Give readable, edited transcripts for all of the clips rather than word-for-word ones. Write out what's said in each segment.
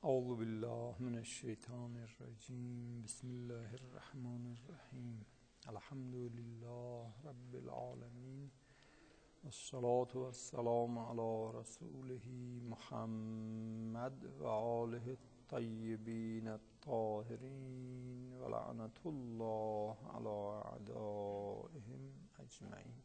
اعوذ بالله من الشیطان الرجیم. بسم الله الرحمن الرحیم. الحمد لله رب العالمین، والصلاة والسلام علی رسوله محمد و آله الطیبین الطاهرین و لعنة الله علی اعدائهم اجمعین.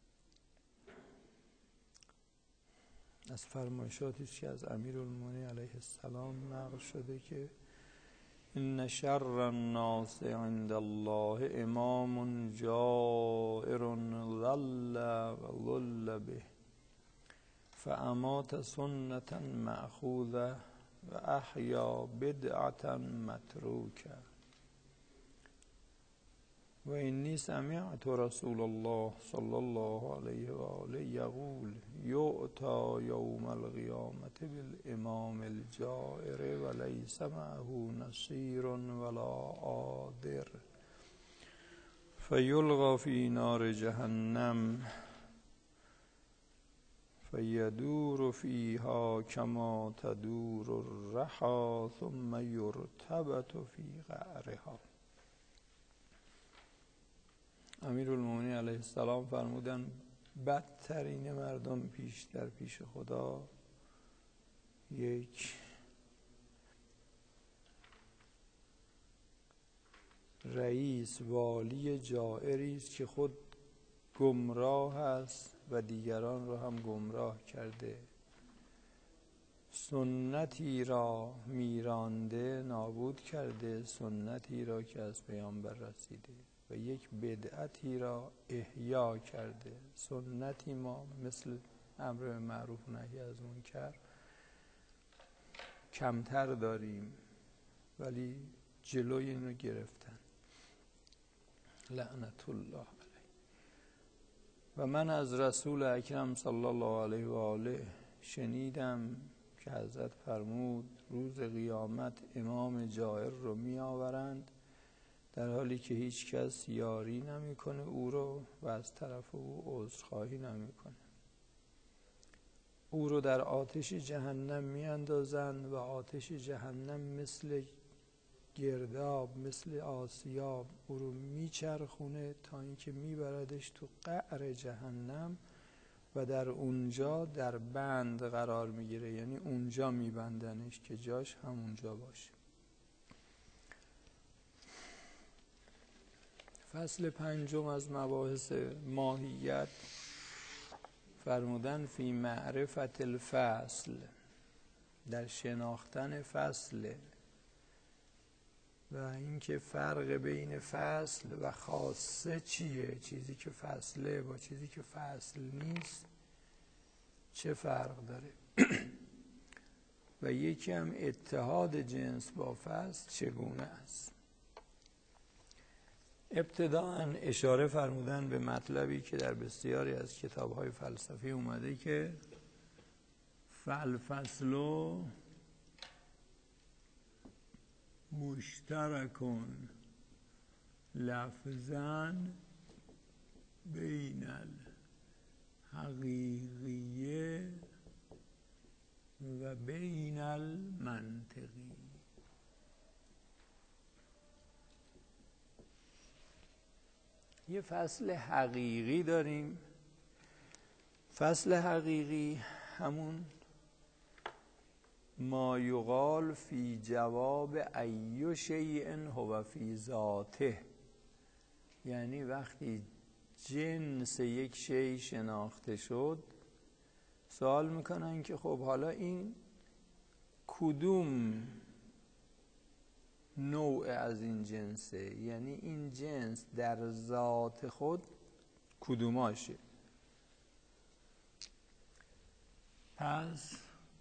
از فرمایشاتی که از امیرالمومنین علیه السلام نقل شده که ان شر الناس عند الله امام جائر ضل و ضل به فامات سنة مأخوذة و احیا بدعة متروکة و اینی سمعت رسول الله صلی الله علیه و آله یقول یؤتی یوم القیامة بالامام الجائر و لیس معه نصیر ولا عاذر فیلقی فی نار جهنم فیدور فیها کما تدور الرحی ثم یرتبط فی قعرها. امیرالمومنین علیه السلام فرمودن بدترین مردم پیش خدا یک رئیس والی جائری است که خود گمراه است و دیگران را هم گمراه کرده، سنتی را میرانده نابود کرده، سنتی را که از پیامبر رسیده و یک بدعتی را احیا کرده. سنتی ما مثل امر به معروف و نهی از منکر کمتر داریم ولی جلوی این رو گرفتن، لعنت الله علیه. و من از رسول اکرم صلی الله علیه و آله شنیدم که حضرت فرمود روز قیامت امام جائر رو می آورند در حالی که هیچ کس یاری نمیکنه او رو و از طرف او عذرخواهی نمیکنه. او رو در آتش جهنم میاندازند و آتش جهنم مثل گرداب، مثل آسیاب او رو میچرخونه تا اینکه میبردش تو قعر جهنم و در اونجا در بند قرار میگیره، یعنی اونجا میبندنش که جاش همونجا باشه. فصل پنجم از مباحث ماهیت فرمودن فی معرفت الفصل، در شناختن فصل و اینکه فرق بین فصل و خاصه چیه، چیزی که فصله با چیزی که فصل نیست چه فرق داره و یکی هم اتحاد جنس با فصل چگونه است. ابتداءً اشاره فرمودن به مطلبی که در بسیاری از کتاب‌های فلسفی اومده که فالفصل مشترکون لفظاً بین الحقیقیه و بین المنطقی. یه فصل حقیقی داریم. فصل حقیقی همون ما یقال فی جواب ای شیء هو فی ذاته، یعنی وقتی جنس یک شیء شناخته شد سوال میکنن که خب حالا این کدوم نوع از این جنسه، یعنی این جنس در ذات خود کدوماشه. پس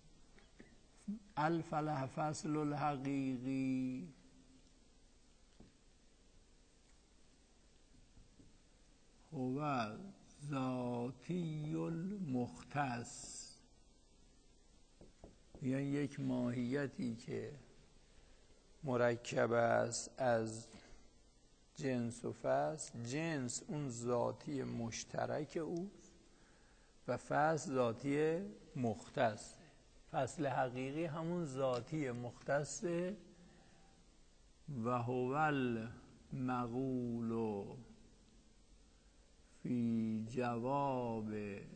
الفصل الحقیقی هو ذاتی المختص، یعنی یک ماهیتی که مرکب است از جنس و فصل. جنس اون ذاتی مشترک اوست و فصل ذاتی مختص. فصل حقیقی همون ذاتی مختص و هو المقول فی جواب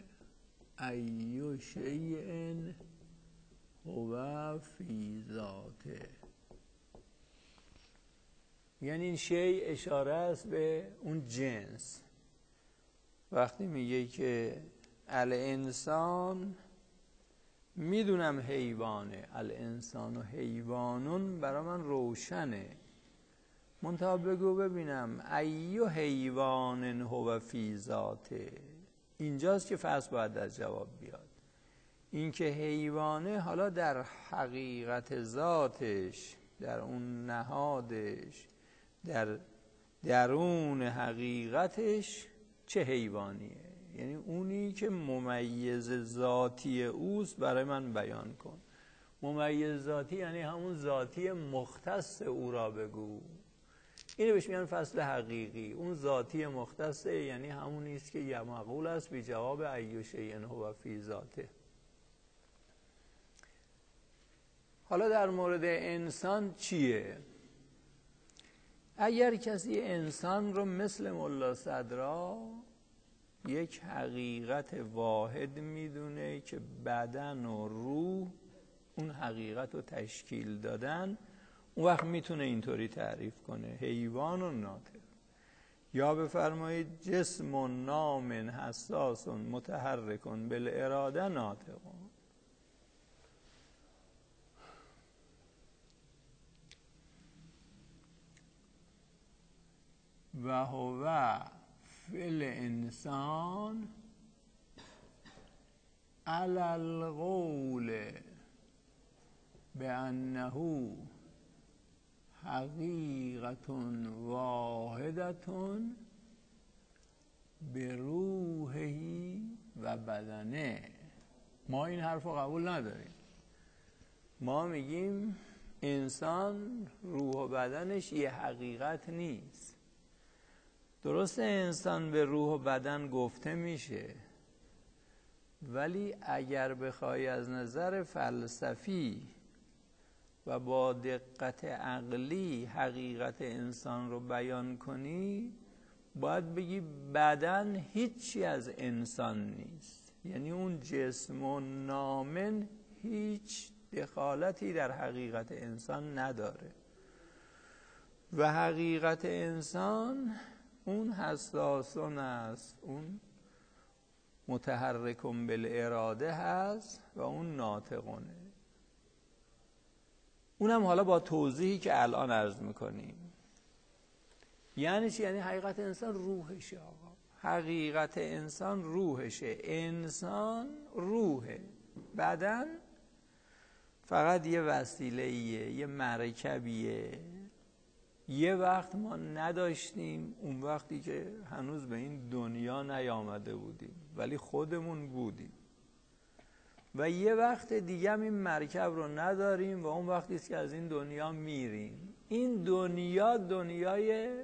ای شیء هو فی ذاته. یعنی این شیء اشاره است به اون جنس. وقتی میگه که الانسان، میدونم حیوانه، الانسان و حیوانون برای من روشنه، منتها بگو ببینم ای حیوان هو فی ذاته. اینجاست که فصل باید در جواب بیاد. این که حیوانه حالا در حقیقت ذاتش، در اون نهادش، در درون حقیقتش چه حیوانیه، یعنی اونی که ممیز ذاتی اوست برای من بیان کن. ممیز ذاتی یعنی همون ذاتی مختص او را بگو. اینو بهش میگن فصل حقیقی. اون ذاتی مختصه یعنی همونی است که یه مقول است بی جواب ای شیء هو فی ذاته. حالا در مورد انسان چیه؟ اگر کسی انسان رو مثل ملا صدرا یک حقیقت واحد میدونه که بدن و روح اون حقیقت رو تشکیل دادن، اون وقت میتونه اینطوری تعریف کنه حیوان و ناطق. یا بفرمایید جسم و نام حساس متحرک بالاراده ناطق. و هو فی الانسان علی القول بانه حقیقت واحدت بروحه و بدنه. ما این حرف رو قبول نداریم. ما میگیم انسان روح و بدنش یه حقیقت نیست. درسته انسان به روح و بدن گفته میشه، ولی اگر بخوای از نظر فلسفی و با دقت عقلی حقیقت انسان رو بیان کنی، باید بگی بدن هیچی از انسان نیست. یعنی اون جسم و نامن هیچ دخالتی در حقیقت انسان نداره و حقیقت انسان اون حساسون است، اون متحرکون بالاراده هست و اون ناطقونه. اونم حالا با توضیحی که الان عرض میکنیم. یعنی چی؟ یعنی حقیقت انسان روحشه. آقا حقیقت انسان روحشه. انسان روحه، بدن فقط یه وسیله‌ایه، یه مرکبیه. یه وقت ما نداشتیم، اون وقتی که هنوز به این دنیا نیامده بودیم، ولی خودمون بودیم. و یه وقت دیگه هم این مرکب رو نداریم و اون وقتی است که از این دنیا میریم. این دنیا دنیای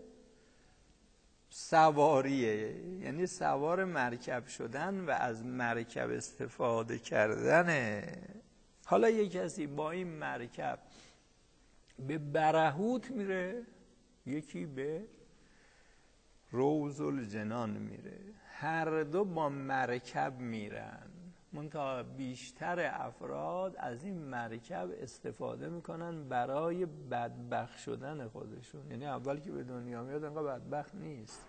سواریه، یعنی سوار مرکب شدن و از مرکب استفاده کردنه. حالا یه کسی با این مرکب به برهوت میره، یکی به روض الجنان میره. هر دو با مرکب میرن، منتها بیشتر افراد از این مرکب استفاده میکنن برای بدبخت شدن خودشون. یعنی اول که به دنیا میاد انقدر بدبخت نیست،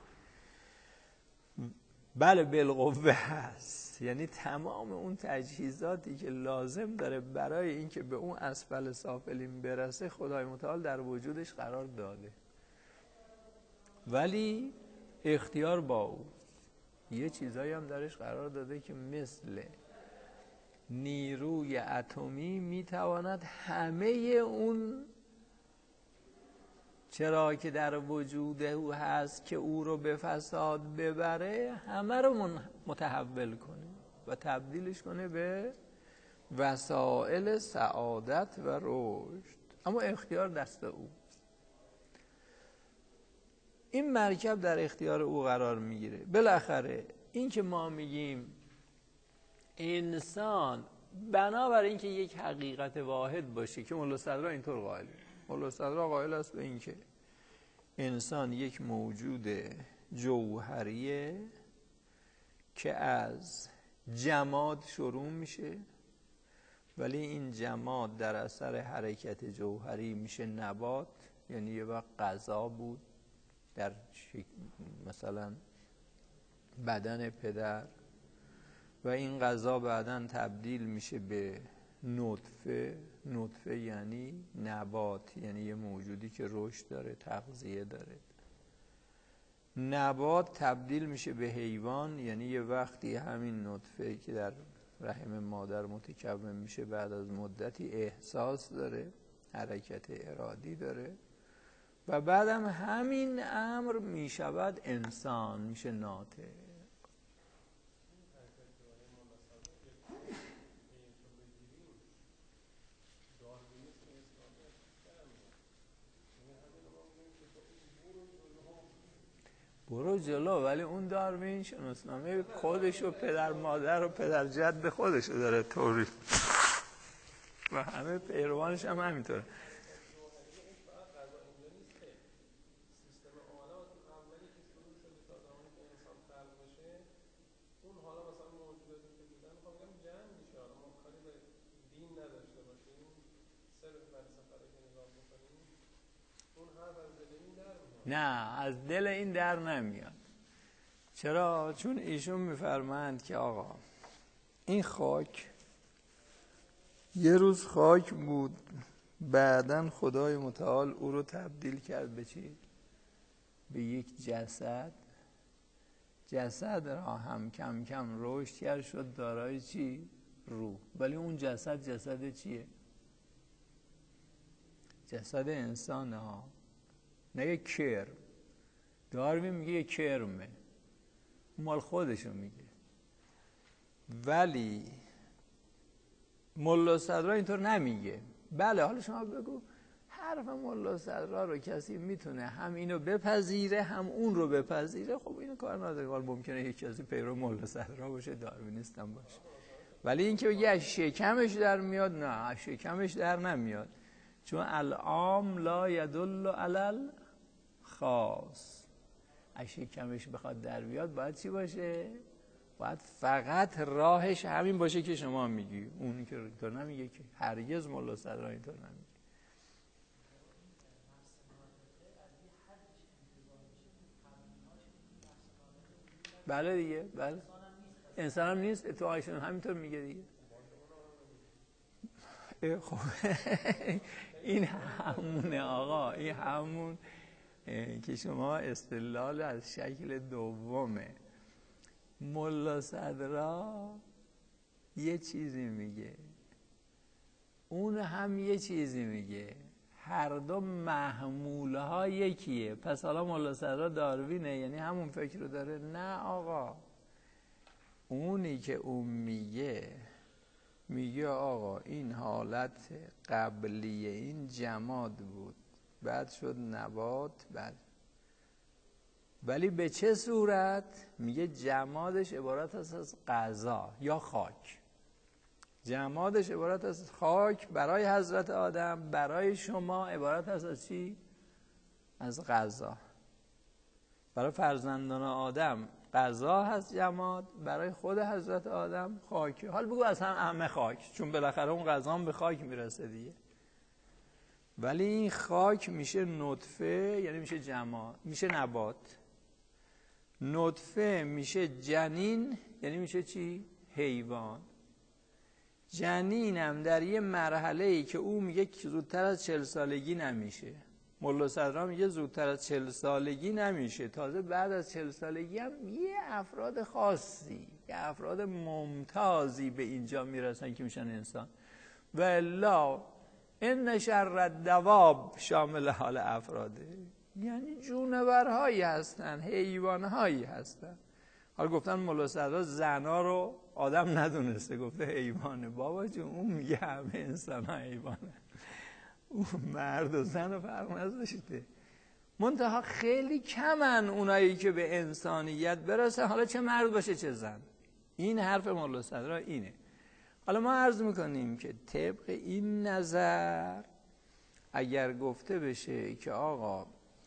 بله بالقوه هست. یعنی تمام اون تجهیزاتی که لازم داره برای اینکه به اون اسفل سافلین برسه خدای متعال در وجودش قرار داده، ولی اختیار با او. یه چیزایی هم درش قرار داده که مثل نیروی اتمی میتواند همه اون چرا که در وجود او هست که او رو به فساد ببره همه رو متحول کنه و تبدیلش کنه به وسائل سعادت و رشد، اما اختیار دست او. این مرکب در اختیار او قرار میگیره. بالاخره این که ما میگیم انسان بنابر اینکه یک حقیقت واحد باشه که ملا صدرا اینطور قائل، ملا صدرا قائل است به اینکه انسان یک موجود جوهریه که از جماد شروع میشه، ولی این جماد در اثر حرکت جوهری میشه نبات. یعنی یه وقت غذا بود در مثلا بدن پدر و این غذا بعداً تبدیل میشه به نطفه. نطفه یعنی نبات، یعنی یه موجودی که رشد داره، تغذیه داره. نبات تبدیل میشه به حیوان، یعنی یه وقتی همین نطفه که در رحم مادر متکون میشه بعد از مدتی احساس داره، حرکت ارادی داره و بعدم همین امر میشود انسان، میشه ناطق. برو جلو، ولی اون داروین شناسنامه خودش و پدر مادر و پدر جد خودش داره توریف و همه پیروانش هم همینطوره. نه، از دل این در نمیاد. چرا؟ چون ایشون میفرمایند که آقا این خاک یه روز خاک بود، بعدن خدای متعال او رو تبدیل کرد به چی؟ به یک جسد. جسد را هم کم کم رشد کرد، شد دارای چی؟ روح. ولی اون جسد چیه؟ جسد انسان ها، نه یک کرم. داروین میگه یک کرمه، مال خودشو میگه. ولی ملا صدرا اینطور نمیگه. بله، حالا شما بگو حرف ملا صدرا رو کسی میتونه هم اینو بپذیره هم اون رو بپذیره، خب اینو کار نداره. ممکنه یک کسی پیرو ملا صدرا باشه، داروینیست هم باشه. ولی اینکه بگه از شکمش در میاد، نه، از شکمش در نمیاد. چون العام لا یدل علی الخاص. از شکمش بخواد در بیاد باید چی باشه؟ باید فقط راهش همین باشه که شما میگی. اونی که اینطور نمیگه که، هرگز ملا صدرا اینطور نمیگه. بله دیگه، بله. انسان هم نیست، تو آیشون همینطور میگه دیگه. خب این همونه آقا، این همون که شما استدلال از شکل دومه. ملا صدرا یه چیزی میگه، اون هم یه چیزی میگه، هر دو محموله ها یکیه. پس حالا ملا صدرا داروینه، یعنی همون فکر رو داره؟ نه آقا، اونی که اون میگه آقا این حالت قبلیه، این جماد بود، بعد شد نبات، بعد ولی به چه صورت؟ میگه جمادش عبارت است از غذا یا خاک. جمادش عبارت است از خاک برای حضرت آدم، برای شما عبارت است از چی؟ از غذا. برای فرزندان آدم غذا هست جماد، برای خود حضرت آدم خاک. حال بگو از همه خاک، چون بالاخره اون غذا هم به خاک میرسه دیگه. ولی این خاک میشه نطفه، یعنی میشه جماد، میشه نبات. نطفه میشه جنین، یعنی میشه چی؟ حیوان. جنینم در یه مرحله‌ای که او میگه زودتر از 40 سالگی نمیشه. ملا صدرا میگه زودتر از 40 سالگی نمیشه، تازه بعد از 40 سالگی هم یه افراد خاصی، یه افراد ممتازی به اینجا میرسن که میشن انسان. و الا ان شر الدواب شامل حال افراده، یعنی جونورهایی هستن، حیوانهایی هستن. حالا گفتن ملا صدرا زنا رو آدم ندونسته، گفته حیوانه. بابا جون، اون میگه همه انسان ها حیوانه، اون مرد و زن رو فرق نذاشته. منتها خیلی کمن اونایی که به انسانیت برسن، حالا چه مرد باشه چه زن. این حرف ملا صدرا اینه. حالا ما عرض میکنیم که طبق این نظر اگر گفته بشه که آقا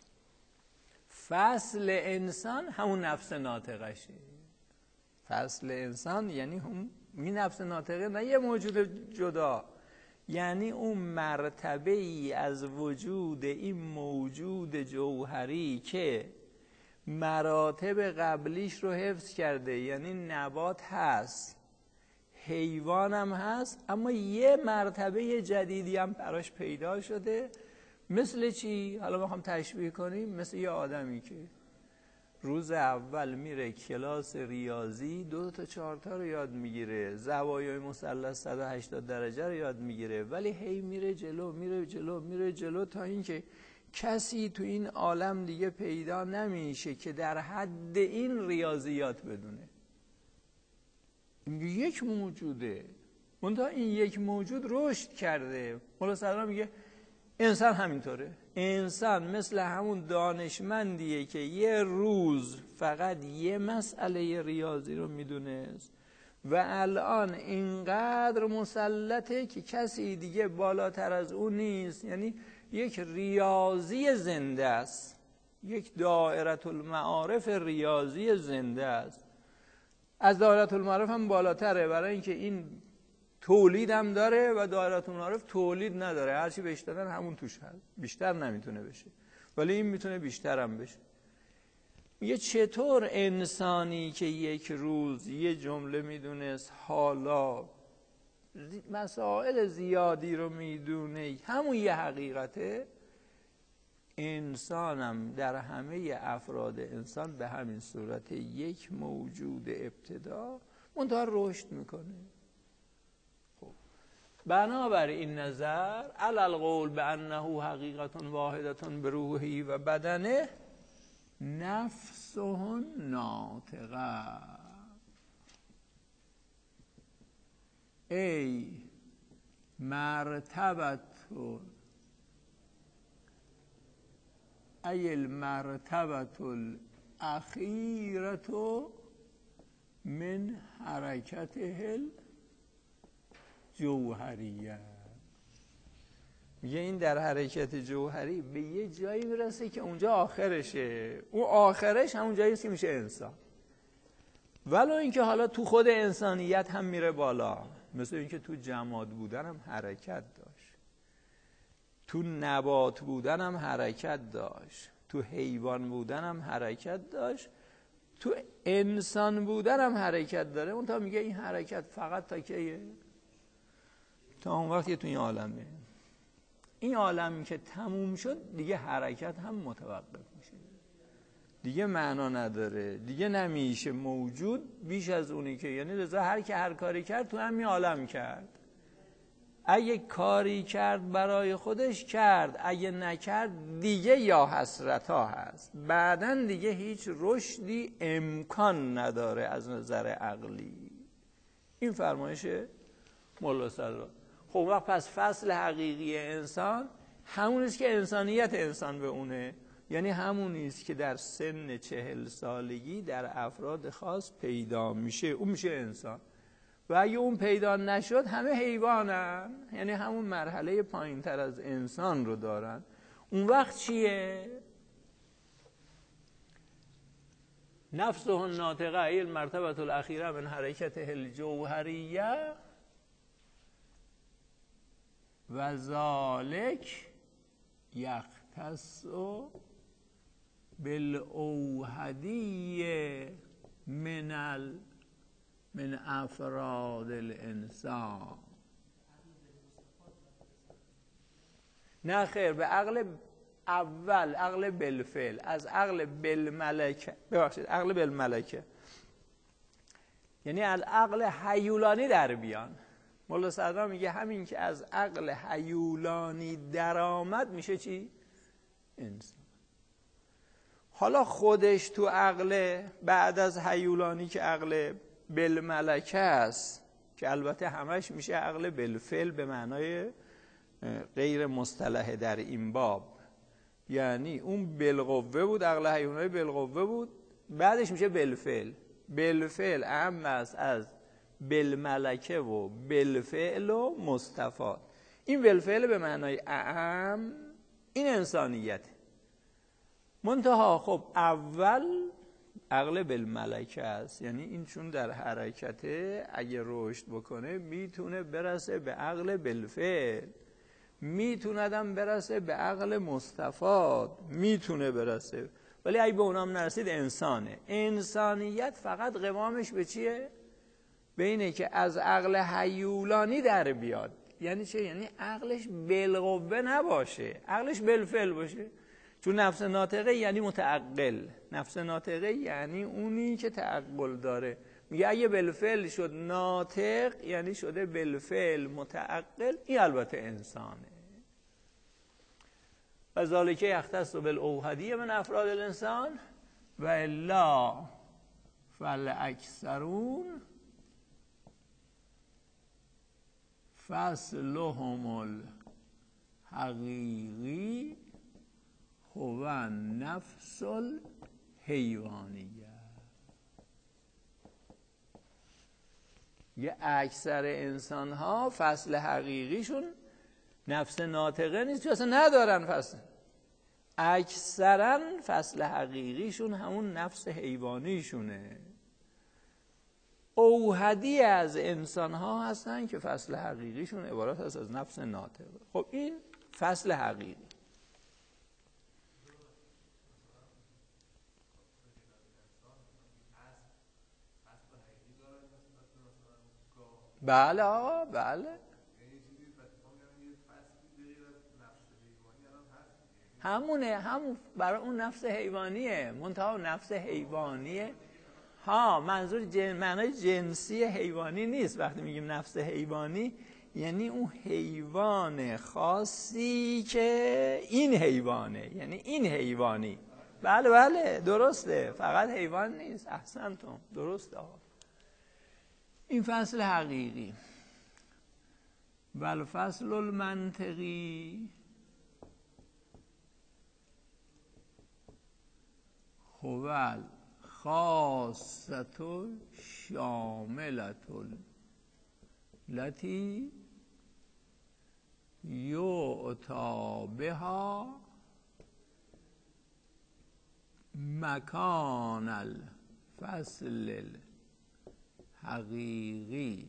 فصل انسان همون نفس ناطقشه، فصل انسان یعنی این نفس ناطقه نه یه موجود جدا، یعنی اون مرتبه ای از وجود این موجود جوهری که مراتب قبلیش رو حفظ کرده، یعنی نبات هست، حیوان هم هست، اما یه مرتبه جدیدی هم براش پیدا شده. مثل چی؟ حالا میخوام تشبیه کنیم، مثل یه آدمی که روز اول میره کلاس ریاضی 2 تا 4 تا رو یاد میگیره، زوایای مثلث 180 درجه رو یاد میگیره، ولی هی میره جلو تا اینکه کسی تو این عالم دیگه پیدا نمیشه که در حد این ریاضیات بدونه. این یک موجوده، منتها این یک موجود رشد کرده. مولا صدرا میگه انسان همینطوره، انسان مثل همون دانشمندیه که یه روز فقط یه مسئله ریاضی رو میدونست و الان اینقدر مسلطه که کسی دیگه بالاتر از اون نیست، یعنی یک ریاضی زنده است، یک دائره المعارف ریاضی زنده است. از دائره المعارف هم بالاتره، برای اینکه این تولید هم داره و دائره المعارف تولید نداره، هرچی بهش دادن همون توش هست، بیشتر نمیتونه بشه، ولی این میتونه بیشتر هم بشه. میگه چطور انسانی که یک روز یه جمله میدونست حالا مسائل زیادی رو میدونه، همون یه حقیقته، انسانم در همه افراد انسان به همین صورت یک موجود ابتدا منتها رشد میکنه. خب بنابر این نظر علی القول بانه حقیقت واحدة بروحی و بدنه نفسه ناطقه، ای مرتبت ای المرتبة الاخیرة من حرکته الجوهریه. میگه این در حرکت جوهری به یه جایی میرسه که اونجا آخرشه، اون آخرش همون جایی که میشه انسان، ولو اینکه حالا تو خود انسانیت هم میره بالا، مثل اینکه تو جماد بودن هم حرکت داشت، تو نبات بودن هم حرکت داشت، تو حیوان بودن هم حرکت داشت، تو انسان بودن هم حرکت داره. اون تا میگه این حرکت فقط تا کیه؟ تا اون وقتی تو این عالمه. این عالم که تموم شد دیگه حرکت هم متوقف میشه، دیگه معنا نداره، دیگه نمیشه موجود بیش از اونی که، یعنی رضا هر که هر کاری کرد تو همین عالم کرد. اگه کاری کرد برای خودش کرد، اگه نکرد دیگه یا حسرتا هست، بعدن دیگه هیچ رشدی امکان نداره از نظر عقلی. این فرمایش مولا صدرا. خب وقت پس فصل حقیقی انسان همونیست که انسانیت انسان به اونه، یعنی همونیست که در سن 40 سالگی در افراد خاص پیدا میشه، اون میشه انسان. و اگه اون پیدا نشد همه حیوانن، یعنی همون مرحله پایین تر از انسان رو دارن. اون وقت چیه؟ نفسه الناطقه ای المرتبة الاخیره من حرکته الجوهریه و ذالک یختص بالاوحدی من افراد الانسان. نه خیر، به عقل اول، عقل بالفعل، از عقل بالملکه، ببخشید عقل بالملکه، یعنی از عقل هیولانی در بیان. مولا صدرا میگه همین که از عقل هیولانی در آمد میشه چی؟ انسان. حالا خودش تو عقل بعد از هیولانی که عقل بالملکه است، که البته همش میشه عقل بالفعل به معنای غیر مصطلح در این باب، یعنی اون بالقوه بود، عقل هیولانی بالقوه بود، بعدش میشه بالفعل. بالفعل اهم است از بالملکه و بالفعل و مستفاد. این بالفعل به معنای اعم این انسانیته. منتها خب اول عقل بالملکه است، یعنی این چون در حرکته اگه رشد بکنه میتونه برسه به عقل بالفعل، میتوندم برسه به عقل مستفاد، میتونه برسه، ولی اگه به اونام نرسید انسانه. انسانیت فقط قوامش به چیه؟ به اینه که از عقل هیولانی در بیاد. یعنی چه؟ یعنی عقلش بالقوه نباشه، عقلش بالفعل باشه. چون نفس ناطقه یعنی متعقل، نفس ناطقه یعنی اونی که تعقل داره. میگه اگه بالفعل شد ناطق یعنی شده بالفعل متعقل، این البته انسانه. و ذالک یختص بالاوحدی من افراد الانسان و الا فالاکثرون فصلهم الحقیقی هو نفس الحیوانیه. یه اکثر انسان ها فصل حقیقیشون نفس ناطقه نیست، چون اصلا ندارن فصل. اکثرا فصل حقیقیشون همون نفس حیوانیشونه. اوحدی از انسان ها هستن که فصل حقیقیشون عبارت هست از نفس ناطقه. خب این فصل حقیقی. بله آقا بله، همونه، همون برای اون نفس حیوانیه. منتها نفس حیوانیه ها، منظور معنای جنسی حیوانی نیست. وقتی میگیم نفس حیوانی یعنی اون حیوان خاصی که این حیوانه، یعنی این حیوانی. بله بله درسته، فقط حیوان نیست. احسنتم، درسته آقا. این فصل حقیقی. بل فصل المنطقی هو خاصة شاملة التي یعطی بها مکان الفصل حقیقی.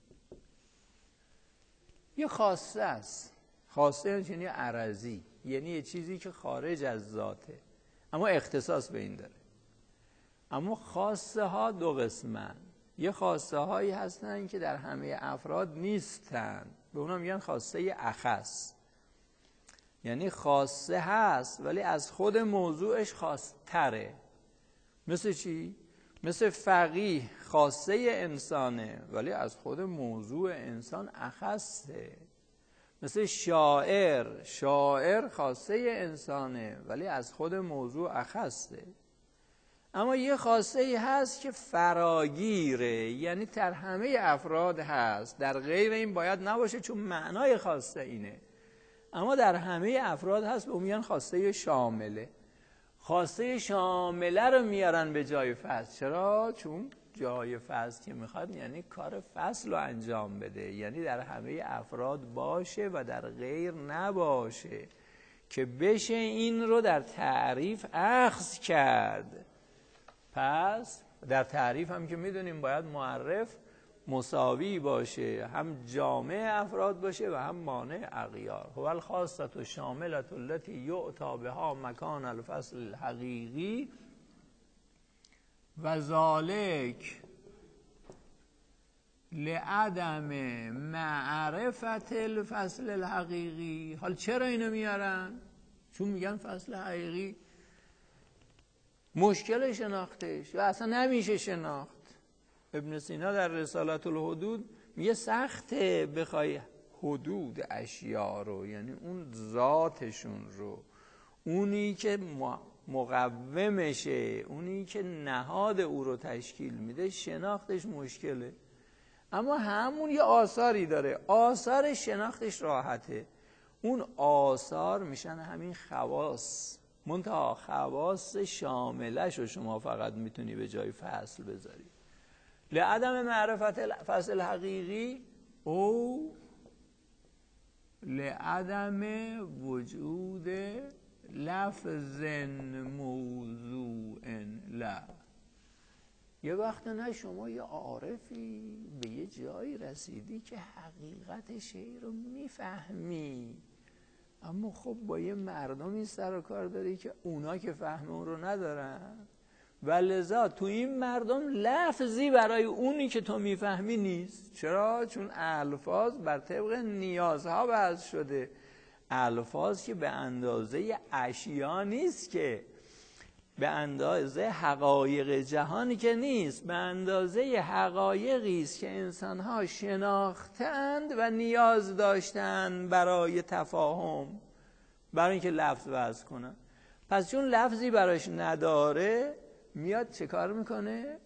یه خاصه است. خاصه یعنی عرضی، یعنی یه چیزی که خارج از ذاته اما اختصاص به این داره. اما خاصه ها دو قسمن. یه خاصه هایی هستن که در همه افراد نیستن، به اونا میگن خاصه اخص. یعنی خاصه هست ولی از خود موضوعش خاص‌تره. مثل چی؟ مثل فقیه خاصه انسانه ولی از خود موضوع انسان اخصه. مثل شاعر خاصه انسانه ولی از خود موضوع اخصه. اما یه خاصه ای هست که فراگیره، یعنی در همه افراد هست، در غیر این باید نباشه چون معنای خاصه اینه، اما در همه افراد هست. به اون میگن خاصه شامله. خاصه شامله رو میارن به جای فصل. چرا؟ چون جای فصل که میخواد یعنی کار فصل رو انجام بده، یعنی در همه افراد باشه و در غیر نباشه که بشه این رو در تعریف اخذ کرد. پس در تعریف هم که میدونیم باید معرف مساوی باشه، هم جامع افراد باشه و هم مانع اغیار. هو الخاصة شاملة التي یعطی بها مکان الفصل الحقیقی و ذالک لعدم معرفت الفصل الحقیقی. حال چرا اینو میارن؟ چون میگن فصل حقیقی مشکل شناختش و اصلا نمیشه شناخت. ابن سینا در رسالت الحدود میگه سخته بخوای حدود اشیاء رو، یعنی اون ذاتشون رو، اونی که مقومشه، اونی که نهاد او رو تشکیل میده، شناختش مشکله. اما همون یه آثاری داره، آثار شناختش راحته. اون آثار میشن همین خواص. منتها خواص شاملش رو شما فقط میتونی به جای فصل بذاری. لعدم معرفت فصل حقیقی او لعدم وجود لفظ موضوع لا. یه وقت نه شما یه عارفی به یه جایی رسیدی که حقیقت شی رو میفهمی، اما خب با یه مردمی سر و کار داری که اونا که فهم اون رو ندارن و لذا تو این مردم لفظی برای اونی که تو میفهمی نیست. چرا؟ چون الفاظ بر طبق نیازها وضع شده، الفاظ که به اندازه اشیا نیست، که به اندازه حقایق جهانی که نیست، به اندازه حقایقی است که انسان‌ها شناختند و نیاز داشتند برای تفاهم، برای اینکه لفظ وضع کنن. پس چون لفظی براش نداره، میاد چه کار میکنه؟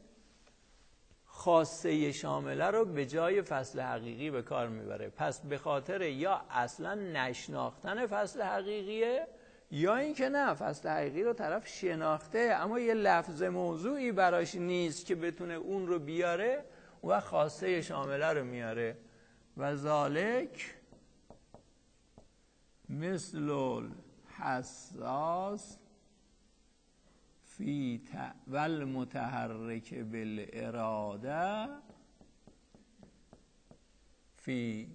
خاصه شامله رو به جای فصل حقیقی به کار میبره. پس به خاطر یا اصلا نشناختن فصل حقیقیه، یا اینکه نه، فصل حقیقی رو طرف شناخته اما یه لفظ موضوعی براش نیست که بتونه اون رو بیاره و خاصه شامله رو میاره. و ذالک مثل الحساس فی والمتحرک بالاراده فی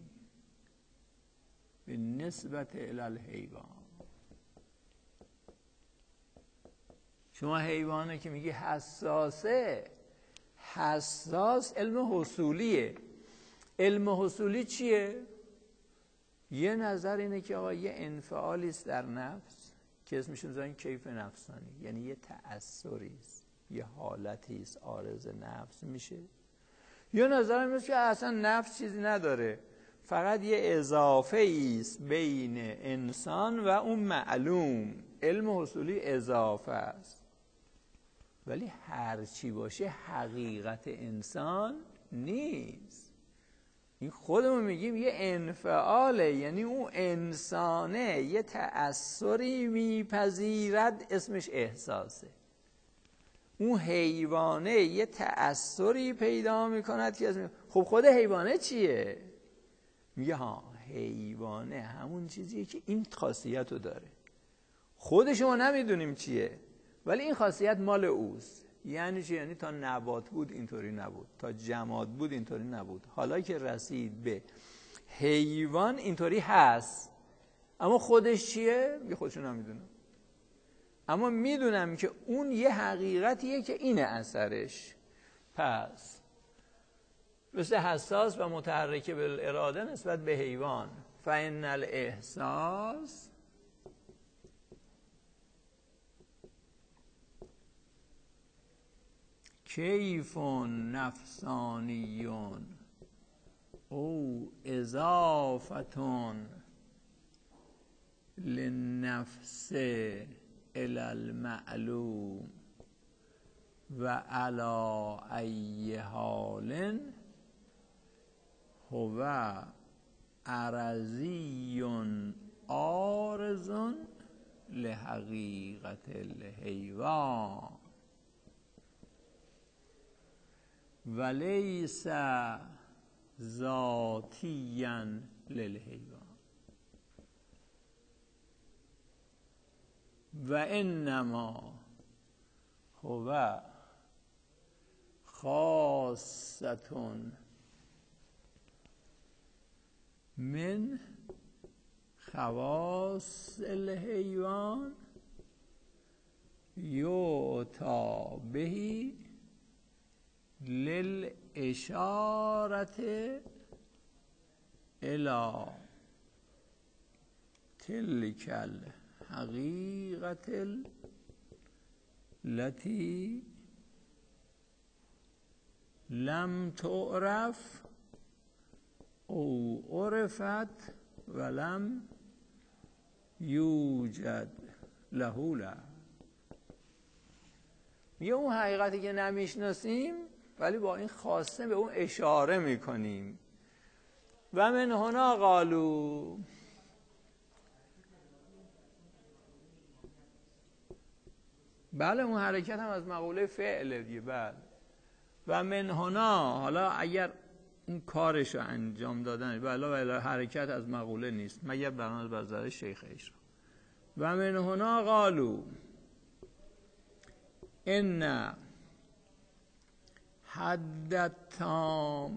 بالنسبه الی الحیوان. شما حیوانه که میگی حساسه، حساس علم حصولیه. علم حصولی چیه؟ یه نظر اینه که آقا یه انفعالی است در نفس که اسمش میذارن کیف نفسانی، یعنی یه تأثری است، یه حالتی است، عارض نفس میشه. یه نظر اینه که اصلا نفس چیزی نداره، فقط یه اضافه است بین انسان و اون معلوم. علم حصولی اضافه است، ولی هر چی باشه حقیقت انسان نیست. این خودمون میگیم یه انفعاله، یعنی اون انسانه یه تأثری میپذیرد اسمش احساسه. اون حیوانه یه تأثری پیدا میکند که اسمش. خب خود حیوانه چیه؟ میگه ها حیوانه همون چیزیه که این خاصیت رو داره، خود شما نمیدونیم چیه ولی این خاصیت مال اوست. یعنی چی؟ یعنی تا نبات بود اینطوری نبود، تا جماد بود اینطوری نبود، حالا که رسید به حیوان اینطوری هست. اما خودش چیه؟ یه خودشو نمیدونم، اما میدونم که اون یه حقیقتیه که اینه اثرش. پس مثل حساس و متحرک بالاراده نسبت به حیوان. فإن الاحساس کیف نفسانی او اضافه للنفس الی المعلوم و علی ای حال هو عرضی عارض لحقیقت الحیوان ولیس ذاتیا للحیوان و انما هو خاصة من خواص الحیوان یعطی به للاشارة الى تلك الحقیقة التي لم تعرف او عرفت ولم یوجد له. میگه اون حقیقتی که نمیشناسیم ولی با این خاصه به اون اشاره میکنیم. و من هنا قالو، بله اون حرکت هم از مقوله فعله دیگه. بله و من هنا، حالا اگر اون کارشو انجام دادن ولی حرکت از مقوله نیست مگر بنا بر نظر شیخ ایشان. و من هنا قالوا ان حد التام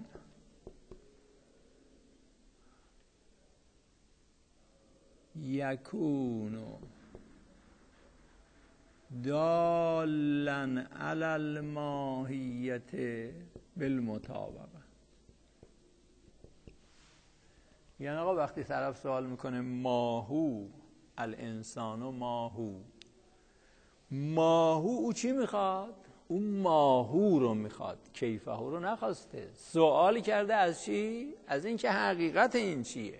یکون دالا علی الماهیت بالمطابقه. یعنی آقا وقتی طرف سوال میکنه ماهو الانسان و ماهو او چی میخواد؟ اون ماهو رو میخواد، کیفه رو نخواسته. سوالی کرده از چی؟ از این که حقیقت این چیه.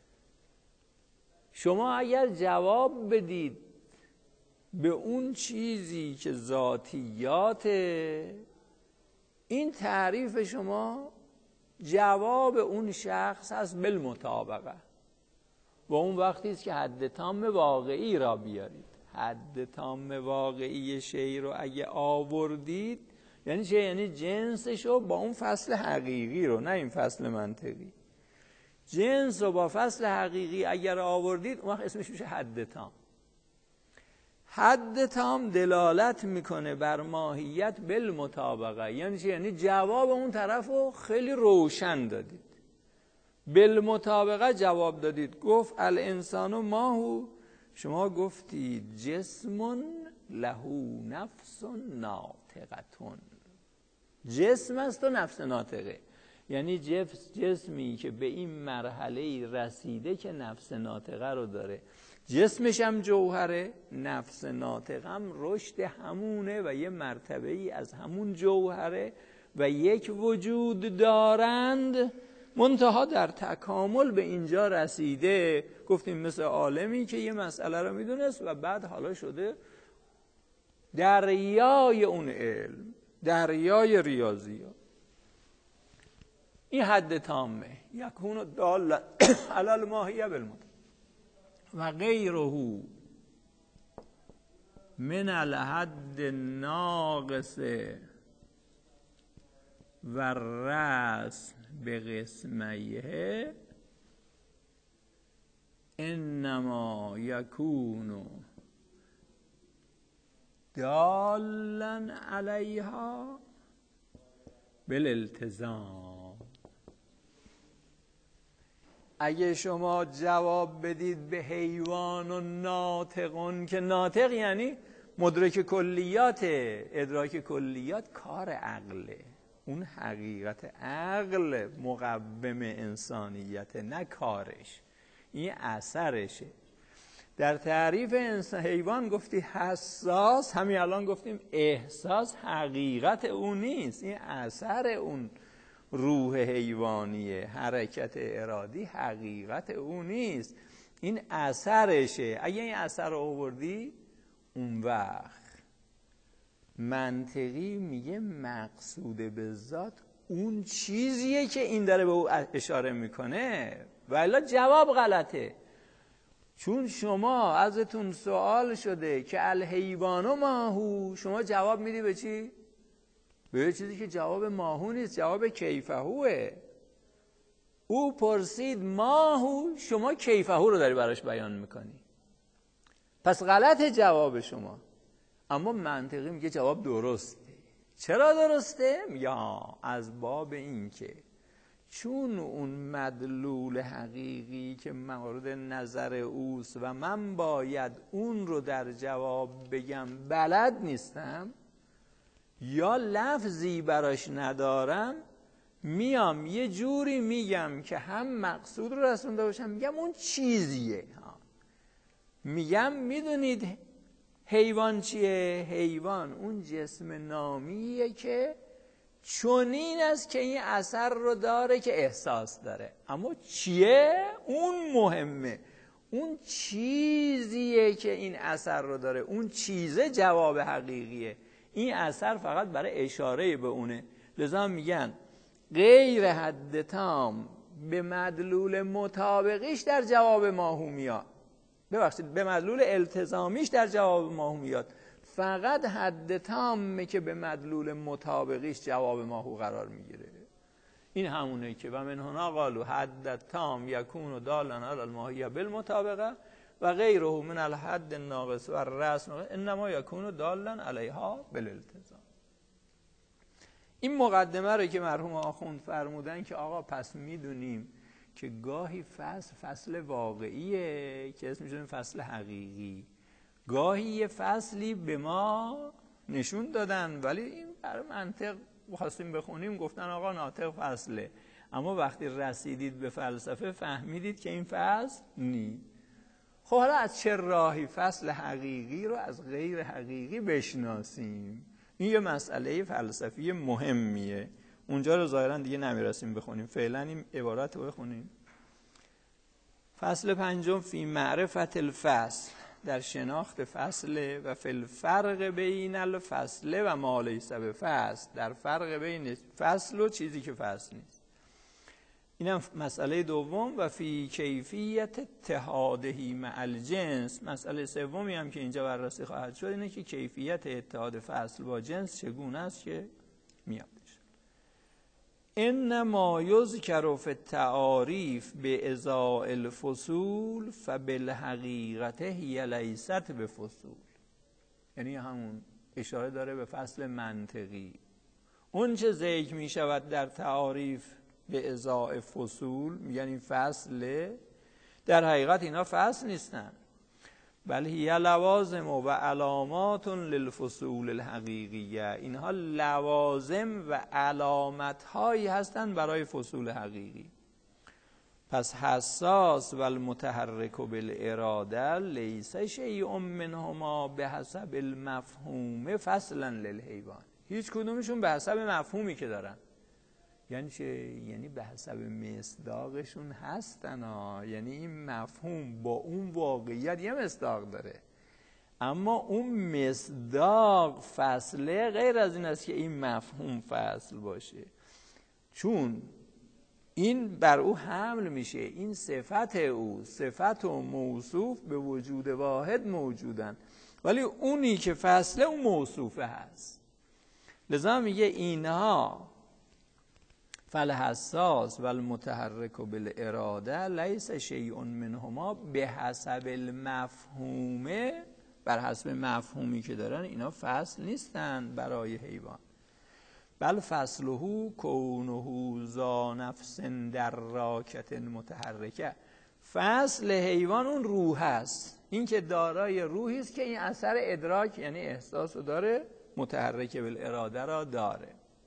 شما اگر جواب بدید به اون چیزی که ذاتیاته، این تعریف شما جواب اون شخص هست بالمطابقه. و اون وقتی است که حد تام واقعی را بیارید. حد تام واقعی شی رو اگه آوردید یعنی چه؟ یعنی جنسش رو با اون فصل حقیقی رو، نه این فصل منطقی، جنس رو با فصل حقیقی اگر آوردید اون وقت اسمش میشه حد تام. حد تام دلالت میکنه بر ماهیت بالمطابقه. یعنی چه؟ یعنی جواب اون طرف رو خیلی روشن دادید، بالمطابقه جواب دادید. گفت الانسان ماهو، شما گفتید جسم له نفس ناطقتون، جسم است و نفس ناطقه. یعنی جسمی که به این مرحله رسیده که نفس ناطقه رو داره، جسمش هم جوهره، نفس ناطقه هم رشد همونه و یه مرتبه ای از همون جوهره و یک وجود دارند، منتها در تکامل به اینجا رسیده. گفتیم مثل عالمی که یه مسئله رو میدونست و بعد حالا شده دریای اون علم، دریای ریاضیات. این حد تامه، یکون دال علی الماهیه بالمطابقه. و غیره من الحد الناقص و الرأس بقسمیه انما یکون دالا علیها بالالتزام. اگه شما جواب بدید به حیوان و ناطقون، که ناطق یعنی مدرک کلیات، ادراک کلیات کار عقله، اون حقیقت عقل مقوم انسانیت، نه کارش، این اثرشه. در تعریف حیوان گفتی حساس، همین الان گفتیم احساس حقیقت اون نیست، این اثر اون روح حیوانیه، حرکت ارادی حقیقت اون نیست، این اثرشه. اگه این اثر رو آوردی اون وقت منطقی میگه مقصود به ذات اون چیزیه که این داره به او اشاره میکنه، ولی جواب غلطه. چون شما ازتون سوال شده که الحیوان ماهو، شما جواب میدی به چی؟ به چیزی که جواب ماهو نیست، جواب کیفهوه. او پرسید ماهو، شما کیفهو رو داری براش بیان میکنی، پس غلط جواب شما. اما منطقی میگه جواب درسته. چرا درسته؟ یا از باب این که چون اون مدلول حقیقی که مورد نظر اوست و من باید اون رو در جواب بگم بلد نیستم یا لفظی براش ندارم، میام یه جوری میگم که هم مقصود رو رسونده باشم، میگم اون چیزیه. میگم میدونید حیوان چیه؟ حیوان اون جسم نامیه که چنین است که این اثر رو داره که احساس داره. اما چیه؟ اون مهمه، اون چیزیه که این اثر رو داره، اون چیزه جواب حقیقیه، این اثر فقط برای اشاره به اونه. لذا میگن غیر حد تام به مدلول مطابقیش در جواب ماهو میاد، ببخشید به مدلول التزامیش در جواب ماهو میاد، فقط حد تامه که به مدلول مطابقیش جواب ماهو قرار میگیره. این همونه که و من هنا قالوا حد تام یکون دالا علی الماهیه بالمطابقه و غیره من الحد الناقص و الرسم انما یکون دالا علیها بالالتزام. این مقدمه رو که مرحوم آخوند فرمودن که آقا پس میدونیم که گاهی فصل واقعیه که اسمش فصل حقیقی، گاهی یه فصلی به ما نشون دادن ولی این برای منطق خواستیم بخونیم گفتن آقا ناطق فصله، اما وقتی رسیدید به فلسفه فهمیدید که این فصل نی. خب حالا از چه راهی فصل حقیقی رو از غیر حقیقی بشناسیم؟ این یه مسئله فلسفی مهمیه. اونجا رو ظاهرا دیگه نمیرسیم بخونیم، فعلا این عبارت رو بخونیم. فصل پنجم فی معرفت الفصل، در شناخت فصل، و فی الفرق بین الفصل و ما لیس بفصل، در فرق بین فصل و چیزی که فصل نیست. اینم مسئله دوم. و فی کیفیت اتحاده مع الجنس، مسئله سومی هم که اینجا بررسی خواهد شد اینه که کیفیت اتحاد فصل با جنس چگونه است که میاد. انما یذکر فی التعاریف بإضاء الفصول فبالحقیقت هی لیست بفصول. یعنی همون اشاره داره به فصل منطقی. اون چه ذکر می شود در تعاریف به ازاء فصول، میگن این فصله، در حقیقت اینا فصل نیستن، بل هی لوازم و علامات للفصول الحقیقیه. اینها لوازم و علامت هایی هستند برای فصول حقیقی. پس حساس و المتحرک بالاراده لیس شیء منهما بحسب المفهوم فصلا للحیوان. هیچ کدومشون به حسب مفهومی که دارن. یعنی چه؟ یعنی به حسب مصداقشون هستن ها. یعنی این مفهوم با اون واقعیت یه مصداق داره، اما اون مصداق فصله غیر از این است که این مفهوم فصل باشه، چون این بر او حمل میشه. این صفت او، صفت و موصوف به وجود واحد موجودن، ولی اونی که فصله اون موصوفه هست. لذا میگه اینها فالحساس و المتحرک بالاراده لیس شیء منهما به حسب المفهوم، بر حسب مفهومی که دارن اینا فصل نیستن برای حیوان. بل فصله کونه ذا نفس دراکه متحرکه. فصل حیوان اون روح است، این که دارای روحی است که این اثر ادراک یعنی احساس رو داره، متحرکه بالاراده را داره.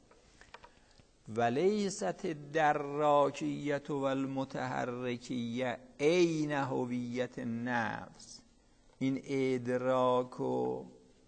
ولیست دراکیت و المتحرکیه عین هویت نفس. این ادراک و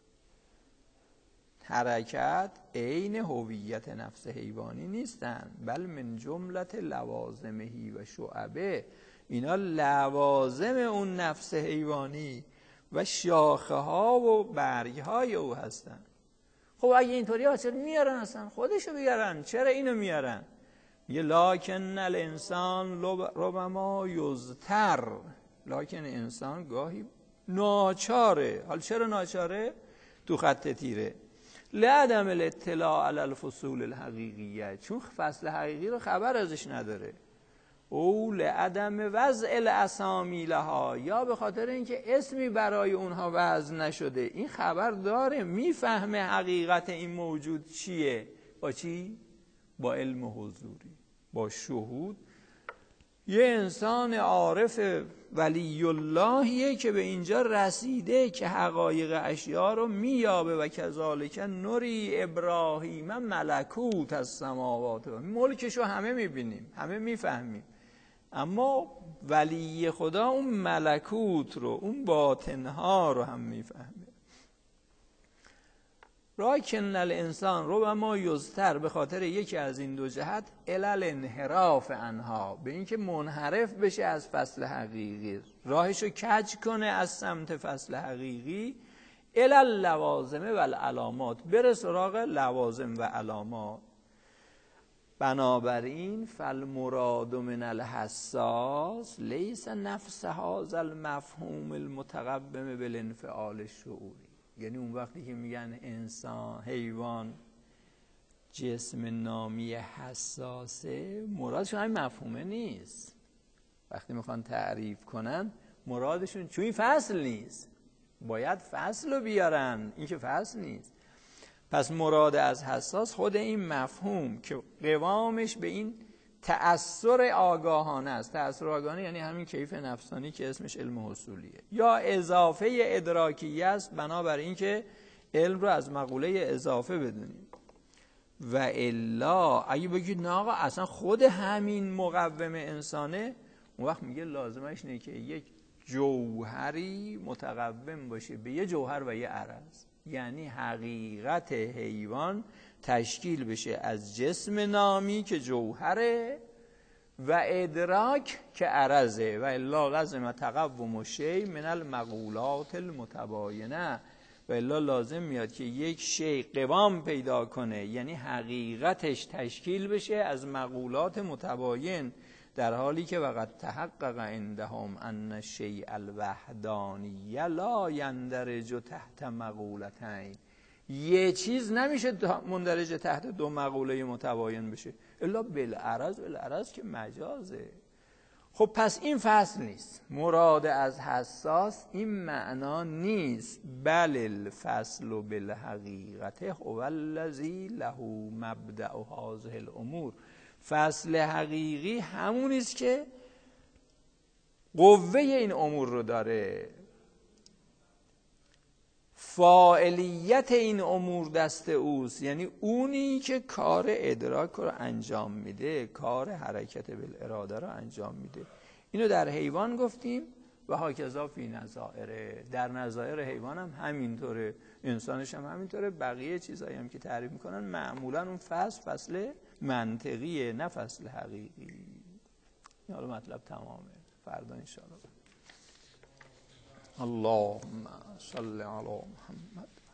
حرکت عین هویت نفس حیوانی نیستند، بل من جملت لوازمهی و شعبه. اینا لوازم اون نفس حیوانی و شاخه ها و برگ های او هستند. خب اگه اینطوری ها چرا میارن اصلا؟ خودشو بیارن، چرا اینو میارن؟ یه لکن الانسان ربما یضطر، لکن انسان گاهی ناچاره. حال چرا ناچاره؟ تو خط تیره لعدم الاطلاع علی الفصول الحقیقیه، چون فصل حقیقی رو خبر ازش نداره. او لعدم وضع الاسامی لها، یا به خاطر اینکه اسمی برای اونها وضع نشده. این خبر داره، میفهمه حقیقت این موجود چیه. با چی؟ با علم حضوری، با شهود. یه انسان عارف ولی اللهیه که به اینجا رسیده که حقایق اشیاء رو میابه. و کذالک نوری ابراهیم ملکوت از سماوات، ملکشو همه میبینیم، همه میفهمیم، اما ولی خدا اون ملکوت رو، اون باطنها رو هم میفهمه. راکن الانسان ربما یضطر، به خاطر یکی از این دو جهت، علل انحراف عنها، به اینکه منحرف بشه از فصل حقیقی، راهشو کج کنه از سمت فصل حقیقی. علل لوازمه و علامات، بره سراغ لوازم و علامات. بنابراین فالمراد من الحساس لیس نفس هذا المفهوم المتقوم بالانفعال الشعوری. یعنی اون وقتی که میگن انسان، حیوان جسم نامی حساسه، مرادشون همین مفهومه نیست. وقتی میخوان تعریف کنن مرادشون، چون این فصل نیست، باید فصل رو بیارن، این که فصل نیست. پس مراد از حساس خود این مفهوم که قوامش به این تأثر آگاهانه است. تأثر آگاهانه یعنی همین کیف نفسانی که اسمش علم حصولیه، یا اضافه ادراکیه است، بنابراین که علم رو از مقوله اضافه بدونیم. و الا اگه بگید نه آقا اصلا خود همین مقوم انسانه، اون وقت میگه لازمش اینه که یک جوهری متقوم باشه به یه جوهر و یه عرض. یعنی حقیقت حیوان تشکیل بشه از جسم نامی که جوهره و ادراک که عرضه. و الا لازم تقوم شیء من المقولات المتباینه، و الا لازم میاد که یک شیء قوام پیدا کنه، یعنی حقیقتش تشکیل بشه از مقولات متباین، در حالی که وقد تحقق عندهم ان الشیء الوحدانی لا یندرج تحت مقولتین. یه چیز نمیشه مندرج تحت دو مقوله متباین بشه الا بالعرض. العرض که مجازه. خب پس این فصل نیست. مراد از حساس این معنا نیست. بل الفصل بالحقیقت هو الذی له مبدأ هذه الامور. فصل حقیقی همونی است که قوه این امور رو داره، فاعلیت این امور دست اوست، یعنی اونی که کار ادراک رو انجام میده، کار حرکت بالاراده رو انجام میده. اینو در حیوان گفتیم و هاکذا فی نظائره. در نظائر حیوان هم همینطوره، انسانش هم همینطوره. بقیه چیزایی هم که تعریف میکنن معمولا اون فصل منطقیه، نه فصل حقیقی. حالا مطلب تمامه، فردا انشاءالله. اللهم صل علی محمد.